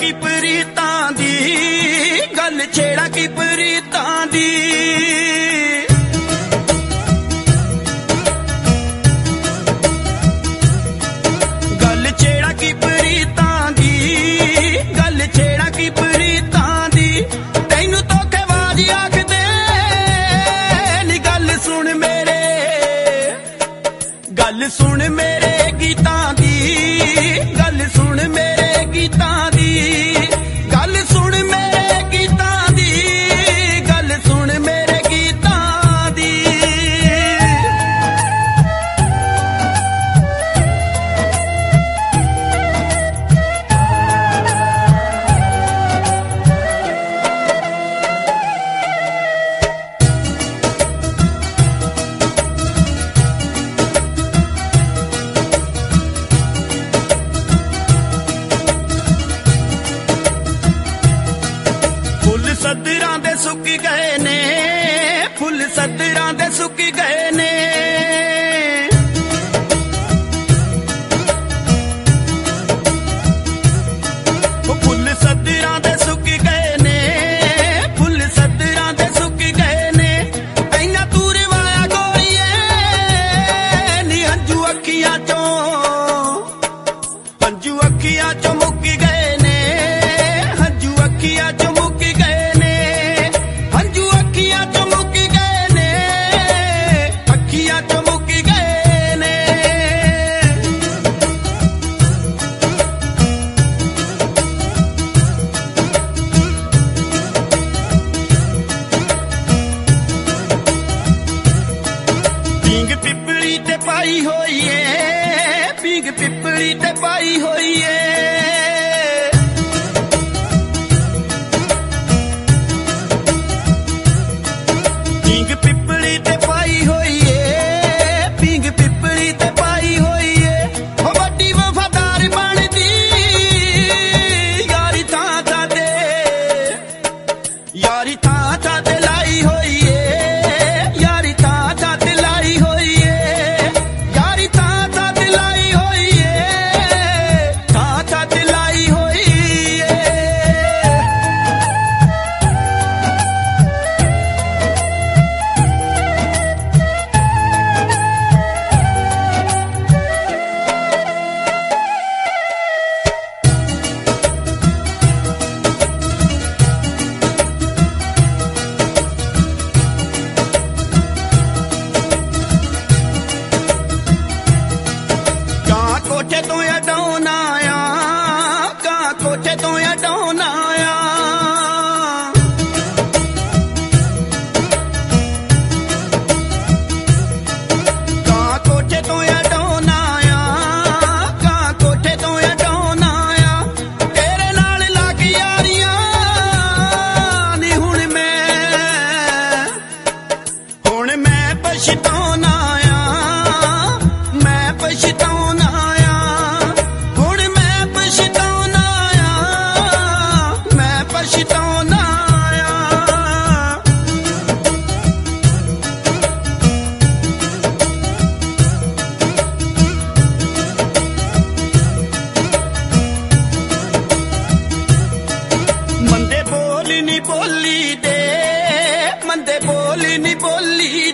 की प्रीतां दी, गल छेड़ा की प्रीतां दी। गल छेड़ा की प्रीतां दी, गल छेड़ा की प्रीतां दी। तैनू धोखेबाज आखदे नी, गल सुन मेरे, गल सुन मेरे गीतां दी, गल सुन मेरे गीतां दी, गल सुन मेरे गीतां दी, गल सुन मेरे गीतां दी। फुल सदरां दे सुक गए ने, फुल सदरां दे सुक गए ने। फुल सदरां दे सुक गए ने, फुल सदरां दे सुक गए ने। ऐना दूर वाया गोईए नी, हंजू अखियां चों, हंजू अखियां चों मुक गए ने, हंजू अखियां चों मुक गए ने, हंजू अखियां चों मुक गए ने, अखियां चों मुक गए ने। पींग पिपली ते पाई होई है, पींग पिपली ते पाई होई है। पींग पिपली ते पाई होई है, पींग पिपली ते पाई होई है। ओ वड्डी वफादार बनदी यारी थां थां ते, यारी थां थां ते लाई होई है, यारी थां थां ते लाई होई है, यारी थां थां ते लाई होई है, थां थां ते लाई होई है। ਕਾਂ ਕੋਠੇ ਤੋਂ ਅਡਾਉਣ ਆਇਆ, ਕਾਂ ਕੋਠੇ ਤੋਂ ਅਡਾਉਣ ਆਇਆ। ਕਾਂ ਕੋਠੇ ਤੋਂ ਅਡਾਉਣ ਆਇਆ, ਕਾਂ ਕੋਠੇ ਤੋਂ ਅਡਾਉਣ ਆਇਆ। ਤੇਰੇ ਨਾਲ ਲੱਗ ਯਾਰੀਆਂ ਨੀ, ਹੁਣ ਮੈਂ ਪਛਤਾਉਣਾ ਆ, ਮੈਂ ਪਛਤਾਉਣਾ ਆ, ਹੁਣ ਮੈਂ ਪਛਤਾਉਣਾ ਆ, ਮੈਂ ਪਛਤਾਉਣਾ ਆ। ਮੰਦੇ ਬੋਲ ਨੀ ਬੋਲੀ ਦੇ, ਮੰਦੇ ਬੋਲ ਨੀ ਬੋਲੀ